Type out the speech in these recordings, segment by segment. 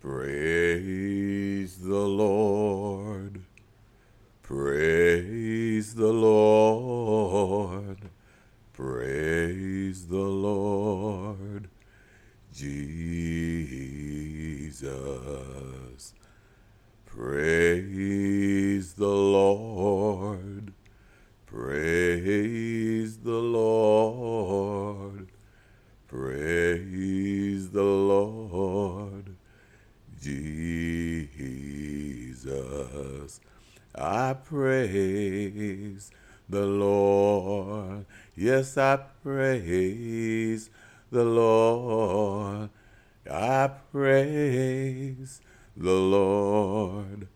Praise the Lord. Praise the Lord. Praise the Lord. Jesus. Praise the Lord. Praise the Lord. Praise the Lord. Jesus. I praise the Lord. Yes, I praise the Lord. I praise the Lord.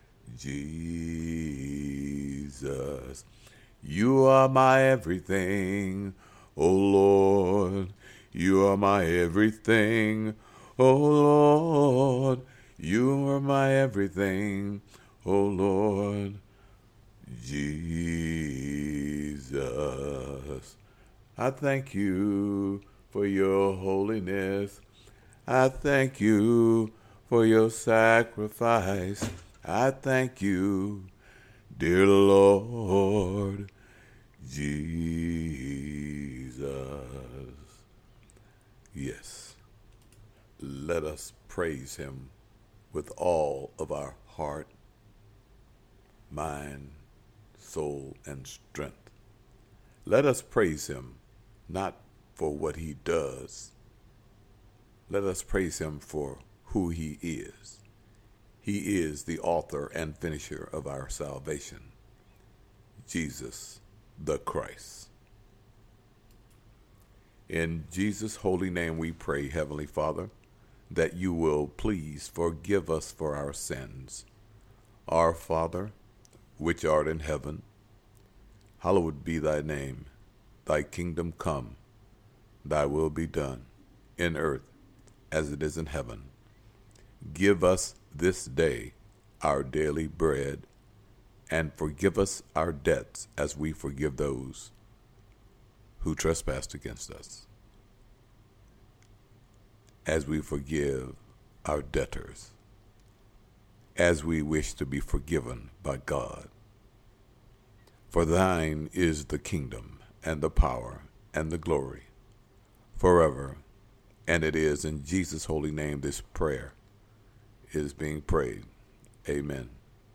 Jesus. You are my everything, O Lord. You are my everything, O Lord. You are my everything, O Lord. Jesus. I thank you for your holiness. I thank you for your sacrifice. I thank you, dear Lord Jesus. Yes, let us praise him with all of our heart, mind, soul, and strength. Let us praise him not for what he does. Let us praise him for who he is. He is the author and finisher of our salvation, Jesus the Christ. In Jesus' holy name we pray, Heavenly Father, that you will please forgive us for our sins. Our Father, which art in heaven, hallowed be thy name. Thy kingdom come, thy will be done, in earth as it is in heaven. Give us this day our daily bread, and forgive us our debts as we forgive those who trespass against us, as we forgive our debtors, as we wish to be forgiven by God. For thine is the kingdom, and the power, and the glory, forever. And it is in Jesus' holy name this prayer is being prayed. Amen.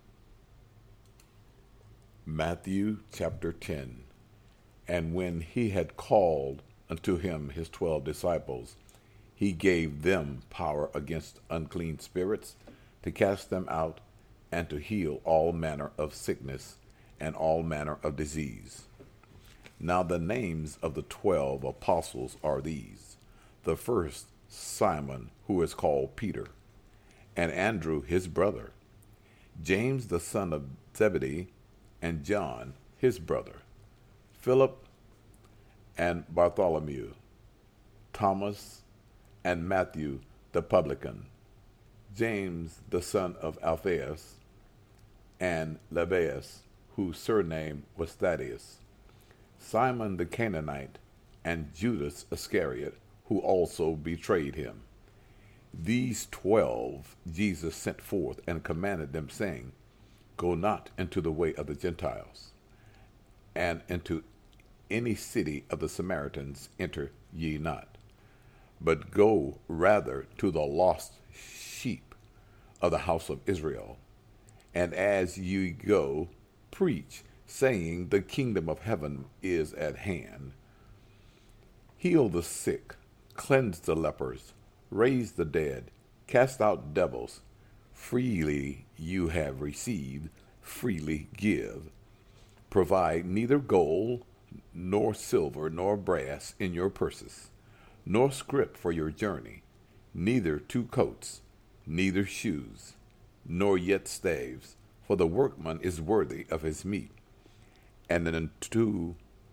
Matthew chapter 10. And when he had called unto him his 12 disciples, he gave them power against unclean spirits to cast them out and to heal all manner of sickness and all manner of disease. Now the names of the 12 apostles are these: the first, Simon, who is called Peter, and Andrew his brother, James the son of Zebedee, and John his brother, Philip and Bartholomew, Thomas and Matthew the publican, James the son of Alphaeus, and Lebbaeus, whose surname was Thaddeus, Simon the Canaanite, and Judas Iscariot, who also betrayed him. These 12 Jesus sent forth and commanded them, saying, Go not into the way of the Gentiles, and into any city of the Samaritans enter ye not, but go rather to the lost sheep of the house of Israel. And as ye go, preach, saying, The kingdom of heaven is at hand. Heal the sick, cleanse the lepers, raise the dead, cast out devils. Freely you have received, freely give. Provide neither gold, nor silver, nor brass in your purses, nor scrip for your journey, neither 2 coats, neither shoes, nor yet staves, for the workman is worthy of his meat. And into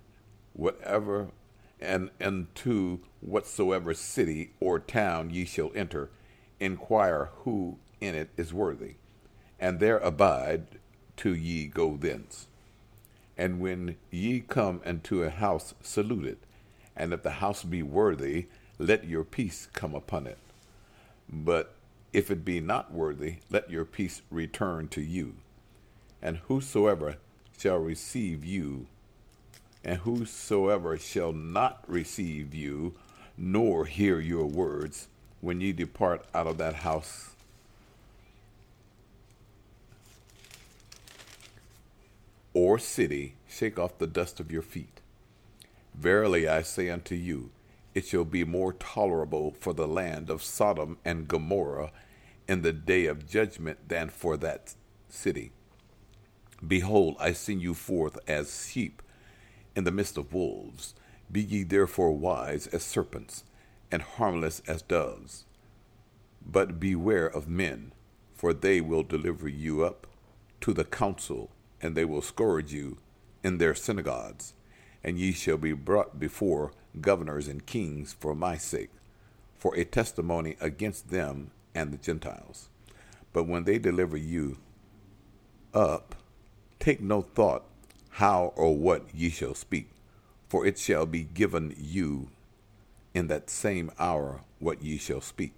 whatsoever city or town ye shall enter, inquire who in it is worthy, and there abide till ye go thence. And when ye come into a house, salute it, and if the house be worthy, let your peace come upon it. But if it be not worthy, let your peace return to you. And whosoever shall receive you, and whosoever shall not receive you, nor hear your words, when ye depart out of that house or city, shake off the dust of your feet. Verily I say unto you, it shall be more tolerable for the land of Sodom and Gomorrah in the day of judgment than for that city. Behold, I send you forth as sheep in the midst of wolves. Be ye therefore wise as serpents, and harmless as doves. But beware of men, for they will deliver you up to the council, and they will scourge you in their synagogues. And ye shall be brought before governors and kings for my sake, for a testimony against them and the Gentiles. But when they deliver you up, take no thought how or what ye shall speak, for it shall be given you in that same hour what ye shall speak.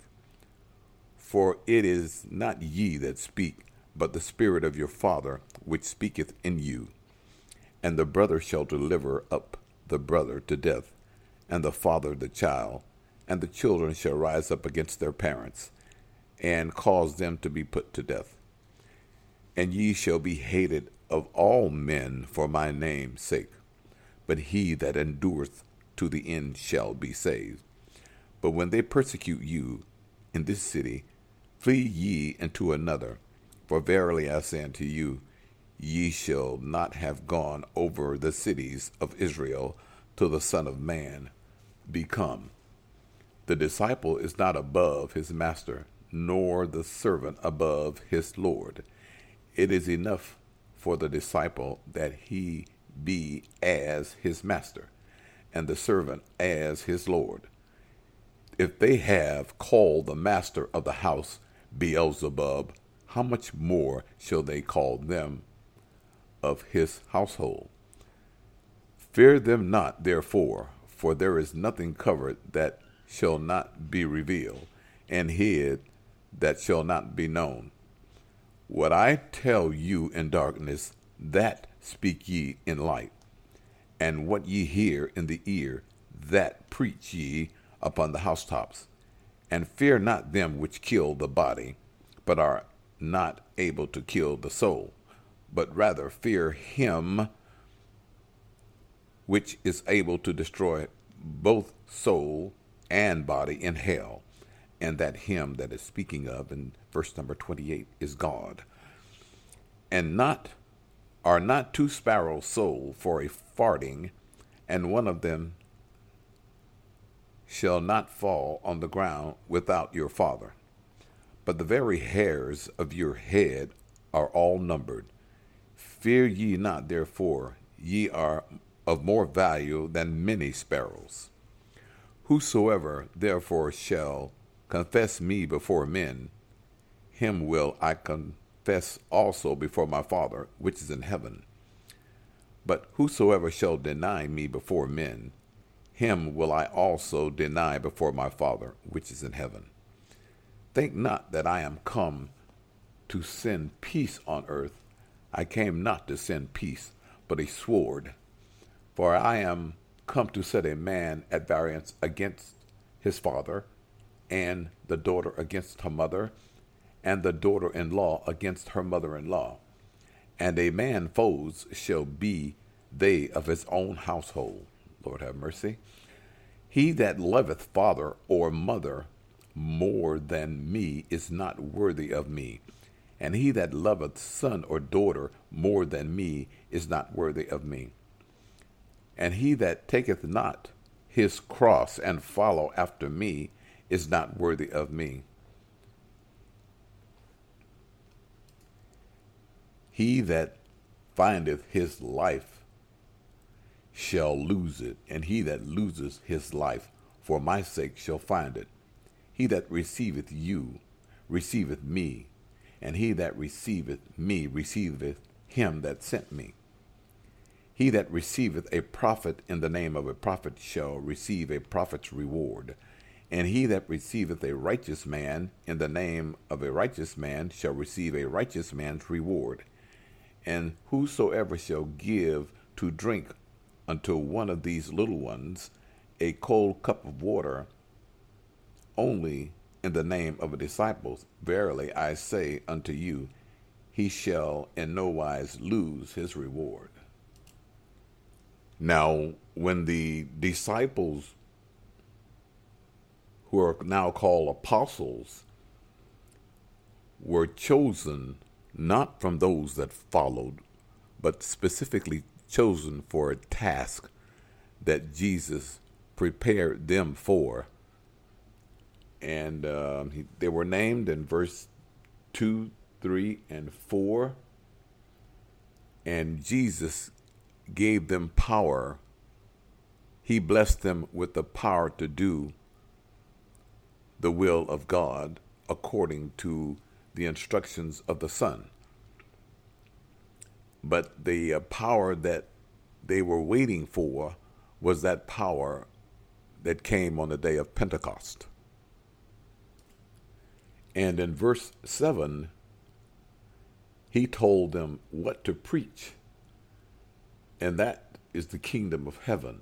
For it is not ye that speak, but the Spirit of your Father which speaketh in you. And the brother shall deliver up the brother to death, and the father the child, and the children shall rise up against their parents, and cause them to be put to death. And ye shall be hated of all men for my name's sake, but he that endureth to the end shall be saved. But when they persecute you in this city, flee ye into another. For verily I say unto you, ye shall not have gone over the cities of Israel till the Son of Man be come. The disciple is not above his master, nor the servant above his Lord. It is enough for the disciple that he be as his master, and the servant as his Lord. If they have called the master of the house Beelzebub, how much more shall they call them of his household? Fear them not, therefore, for there is nothing covered that shall not be revealed, and hid that shall not be known. What I tell you in darkness, that speak ye in light, and what ye hear in the ear, that preach ye upon the housetops. And fear not them which kill the body, but are not able to kill the soul, but rather fear him which is able to destroy both soul and body in hell, and that him that is speaking of in verse number 28 is God. And are not two sparrows sold for a farthing, and one of them shall not fall on the ground without your Father? But the very hairs of your head are all numbered. Fear ye not, therefore, ye are of more value than many sparrows. Whosoever therefore shall confess me before men, him will I confess also before my Father which is in heaven. But whosoever shall deny me before men, him will I also deny before my Father which is in heaven. Think not that I am come to send peace on earth. I came not to send peace, but a sword. For I am come to set a man at variance against his father, and the daughter against her mother, and the daughter-in-law against her mother-in-law. And a man foes shall be they of his own household. Lord have mercy. He that loveth father or mother more than me is not worthy of me, and he that loveth son or daughter more than me is not worthy of me. And he that taketh not his cross and follow after me is not worthy of me. He that findeth his life shall lose it, and he that loseth his life for my sake shall find it. He that receiveth you receiveth me, and he that receiveth me receiveth him that sent me. He that receiveth a prophet in the name of a prophet shall receive a prophet's reward. And he that receiveth a righteous man in the name of a righteous man shall receive a righteous man's reward. And whosoever shall give to drink unto one of these little ones a cold cup of water only in the name of a disciple, verily I say unto you, he shall in no wise lose his reward. Now, when the disciples, who are now called apostles, were chosen not from those that followed, but specifically chosen for a task that Jesus prepared them for. And they were named in verse 2, 3, and 4. And Jesus gave them power. He blessed them with the power to do the will of God according to the instructions of the Son. But the power that they were waiting for was that power that came on the day of Pentecost. And in verse 7, he told them what to preach, and that is the kingdom of heaven.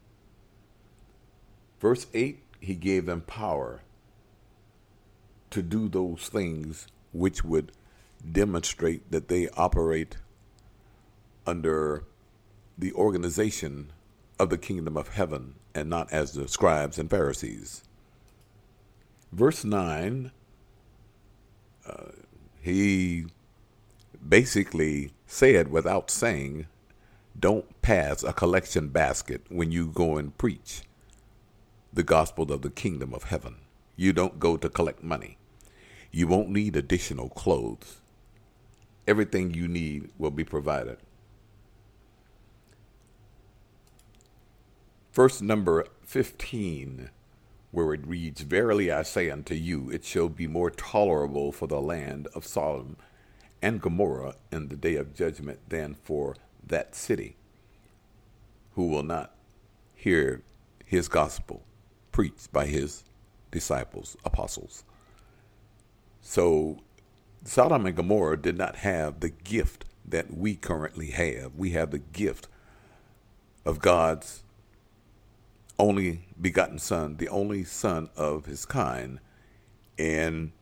Verse 8, he gave them power to do those things which would demonstrate that they operate under the organization of the kingdom of heaven and not as the scribes and Pharisees. Verse 9, he basically said without saying, don't pass a collection basket when you go and preach the gospel of the kingdom of heaven. You don't go to collect money. You won't need additional clothes. Everything you need will be provided. Verse number 15, where it reads, verily I say unto you, it shall be more tolerable for the land of Sodom and Gomorrah in the day of judgment than for that city, who will not hear his gospel preached by his disciples, apostles. So Sodom and Gomorrah did not have the gift that we currently have. We have the gift of God's only begotten Son, the only Son of his kind. And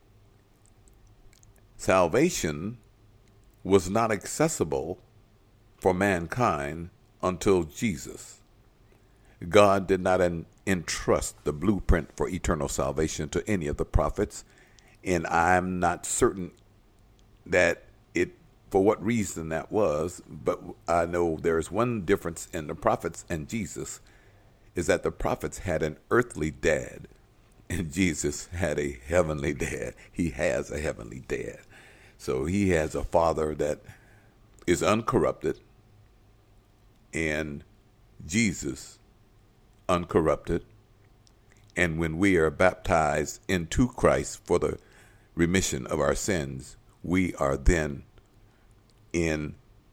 salvation was not accessible for mankind until Jesus. God did not entrust the blueprint for eternal salvation to any of the prophets, and I'm not certain that for what reason that was, but I know there's one difference in the prophets and Jesus, is that the prophets had an earthly dad, and Jesus had a heavenly dad. He has a heavenly dad. So he has a father that is uncorrupted, and Jesus uncorrupted. And when we are baptized into Christ for the remission of our sins, we are then in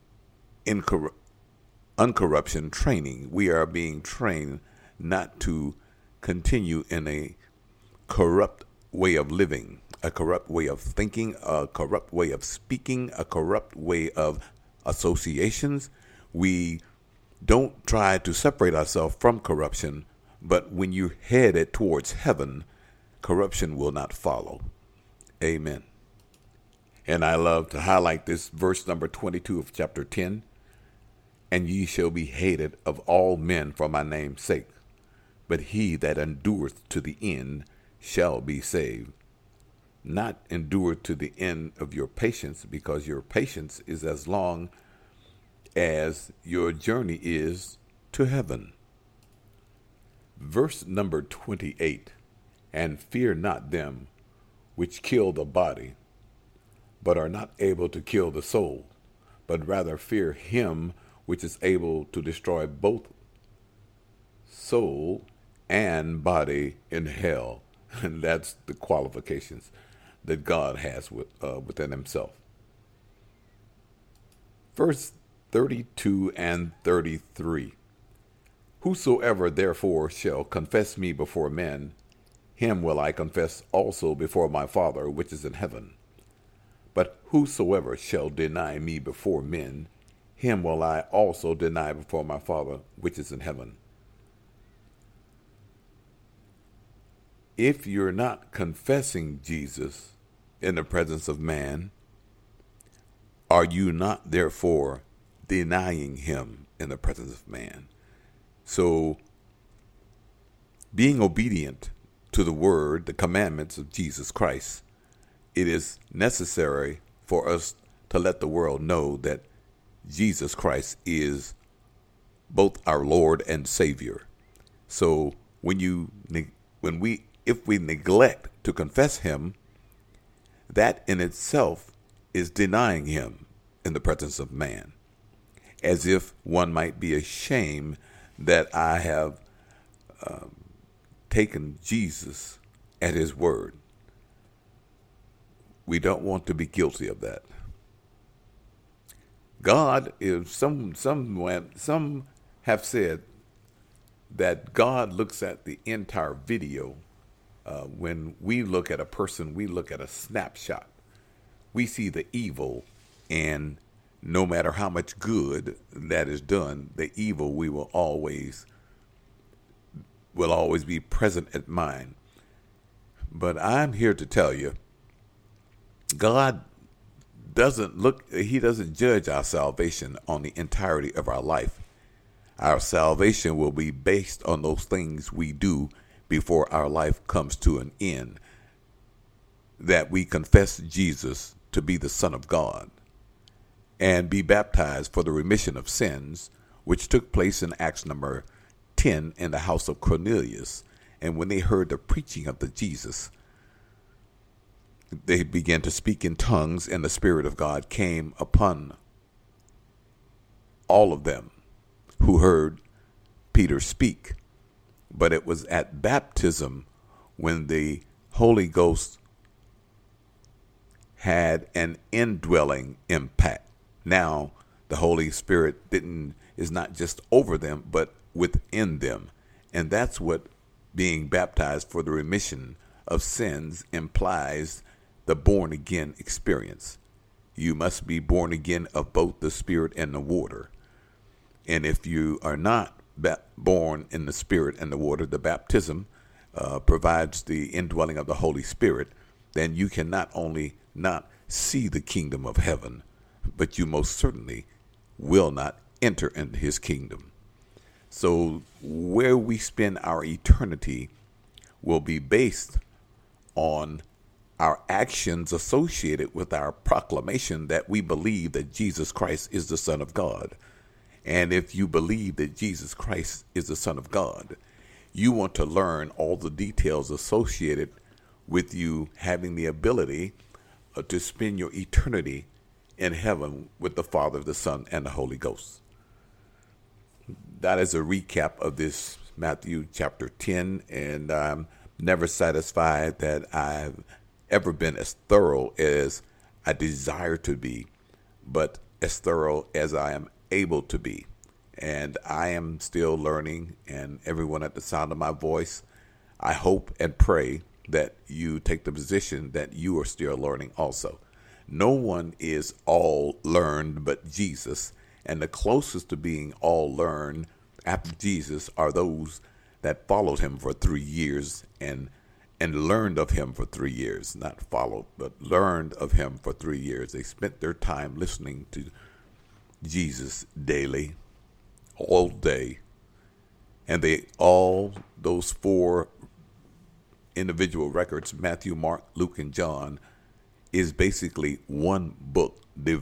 uncorruption training. We are being trained not to continue in a corrupt way of living, a corrupt way of thinking, a corrupt way of speaking, a corrupt way of associations. We don't try to separate ourselves from corruption, but when you're headed towards heaven, corruption will not follow. Amen. And I love to highlight this verse number 22 of chapter 10. And ye shall be hated of all men for my name's sake, but he that endureth to the end shall be saved. Not endure to the end of your patience, because your patience is as long as your journey is to heaven. Verse number 28, and fear not them which kill the body, but are not able to kill the soul, but rather fear him which is able to destroy both soul and body in hell. And that's the qualifications that God has within himself. Verse 32 and 33. Whosoever therefore shall confess me before men, him will I confess also before my Father which is in heaven. But whosoever shall deny me before men, him will I also deny before my Father which is in heaven. If you're not confessing Jesus in the presence of man, are you not therefore denying him in the presence of man? So, being obedient to the word, the commandments of Jesus Christ, it is necessary for us to let the world know that Jesus Christ is both our Lord and Savior. So if we neglect to confess him, that in itself is denying him in the presence of man, as if one might be ashamed that I have taken Jesus at his word. We don't want to be guilty of that. God is some have said that God looks at the entire video. When we look at a person, we look at a snapshot. We see the evil, and no matter how much good that is done, the evil will always be present at mind. But I'm here to tell you, God he doesn't judge our salvation on the entirety of our life. Our salvation will be based on those things we do before our life comes to an end. That we confess Jesus to be the Son of God and be baptized for the remission of sins, which took place in Acts number 10 in the house of Cornelius. And when they heard the preaching of the Jesus, they began to speak in tongues, and the Spirit of God came upon all of them who heard Peter speak. But it was at baptism when the Holy Ghost had an indwelling impact. Now the Holy Spirit is not just over them, but within them. And that's what being baptized for the remission of sins implies, the born again experience. You must be born again of both the Spirit and the water. And if you are not born in the Spirit and the water, the baptism provides the indwelling of the Holy Spirit, then you can not only not see the kingdom of heaven, but you most certainly will not enter into his kingdom. So where we spend our eternity will be based on our actions associated with our proclamation that we believe that Jesus Christ is the Son of God. And if you believe that Jesus Christ is the Son of God, you want to learn all the details associated with you having the ability to spend your eternity in heaven with the Father, the Son, and the Holy Ghost. That is a recap of this Matthew chapter 10, and I'm never satisfied that I've ever been as thorough as I desire to be, but as thorough as I am able to be. And I am still learning, and everyone at the sound of my voice, I hope and pray that you take the position that you are still learning also. No one is all learned but Jesus, and the closest to being all learned after Jesus are those that followed him for 3 years and learned of him for 3 years, not followed, but learned of him for 3 years. They spent their time listening to Jesus daily, all day, and those 4 individual records, Matthew, Mark, Luke, and John, is basically one book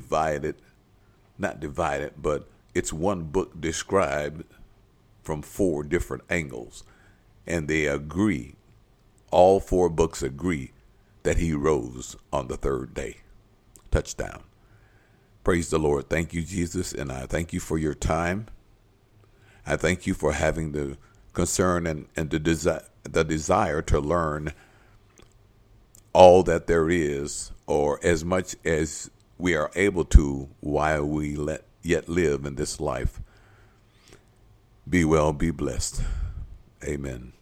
not divided, but it's one book described from 4 different angles. And they agree, all 4 books agree that he rose on the 3rd day. Touchdown. Praise the Lord. Thank you, Jesus, and I thank you for your time. I thank you for having the concern and the desire to learn all that there is, or as much as we are able to, while we yet live in this life. Be well, be blessed. Amen.